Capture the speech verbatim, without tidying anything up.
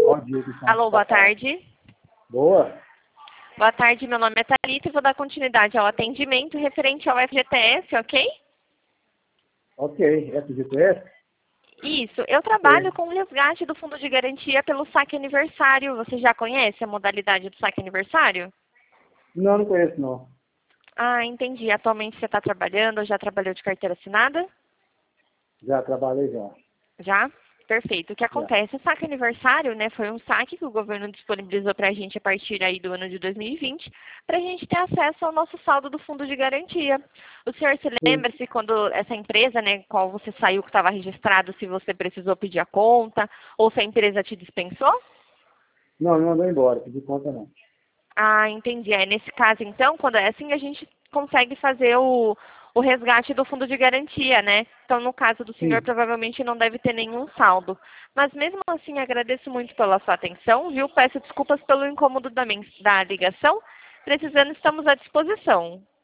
Bom dia, Cristiano. Alô, boa tarde. Boa. Boa tarde, meu nome é Thalita e vou dar continuidade ao atendimento referente ao F G T S, ok? Ok, F G T S? Isso, eu trabalho com o resgate do fundo de garantia pelo saque aniversário. Você já conhece a modalidade do saque aniversário? Não, não conheço, não. Ah, entendi. Atualmente você está trabalhando ou já trabalhou de carteira assinada? Já trabalhei já. Já? Perfeito. O que Já. acontece? O saque aniversário, né, foi um saque que o governo disponibilizou para a gente a partir aí do ano de dois mil e vinte, para a gente ter acesso ao nosso saldo do fundo de garantia. O senhor se Sim. lembra se quando essa empresa, né, qual você saiu que estava registrado, se você precisou pedir a conta, ou se a empresa te dispensou? Não, não mandou embora, pedi conta não. Ah, entendi. É, nesse caso, então, quando é assim, a gente consegue fazer o, o resgate do fundo de garantia, né? Então, no caso do senhor, Sim. provavelmente não deve ter nenhum saldo. Mas, mesmo assim, agradeço muito pela sua atenção, viu? Peço desculpas pelo incômodo da, men- da ligação. Precisando, estamos à disposição.